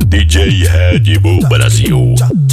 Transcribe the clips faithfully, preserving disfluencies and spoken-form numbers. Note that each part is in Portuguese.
D J Red Bull Brasil.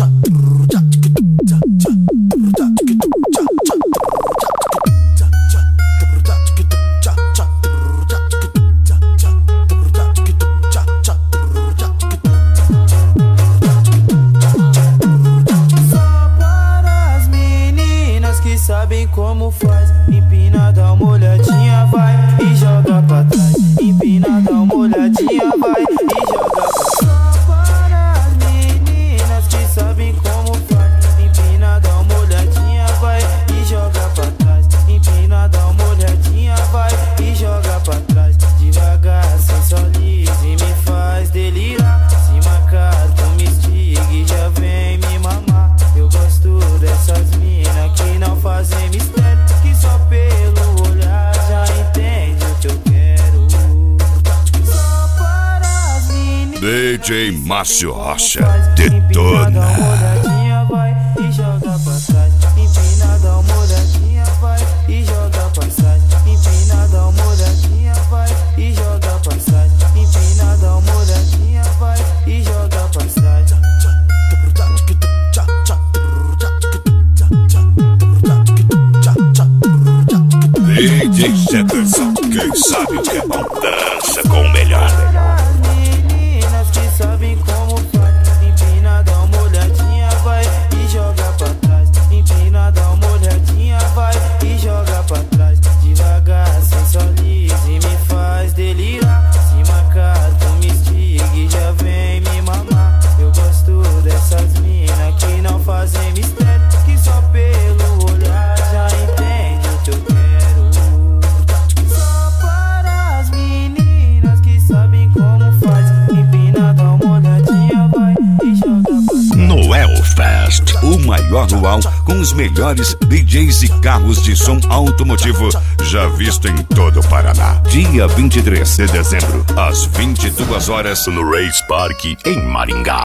Sabem como faz, empina, dá uma olhadinha, vai e joga pra trás. Empina, dá uma olhadinha, vai e joga pra trás. Para as meninas que sabem como faz, empina, dá uma olhadinha, vai e joga pra trás. Empina, dá uma olhadinha, vai e joga pra trás. Devagar, sensualiza e me faz delirar. Se marcar, tu me estiga e já vem me mamar. Eu gosto dessas minas que não fazem mistério, que só pelo olhar já entende o que eu quero. Só para as meninas. D J Márcio Rocha detona. Dá uma olhadinha, vai e joga pra trás. Empina, dá uma olhadinha, vai e joga pra trás. Empina, dá uma olhadinha, vai e joga pra trás. Empina, dá uma olhadinha, vai e joga pra trás. D J Jefferson, quem sabe o que é bom, dança com o melhor. As meninas que sabem como faz, empina, dá uma olhadinha, vai e joga pra trás. Empina, dá uma olhadinha, vai e joga pra trás. Devagar, sensualiza e me faz delirar. Se marcar, tu me estiga e já vem me mamar. Eu gosto dessas minas que não fazem mistério, que só pelo olhar já entende o que eu quero. Noel Fest, o maior luau com os melhores D Js e carros de som automotivo já visto em todo o Paraná. Dia vinte e três de dezembro, às vinte e duas horas, no Race Park, em Maringá.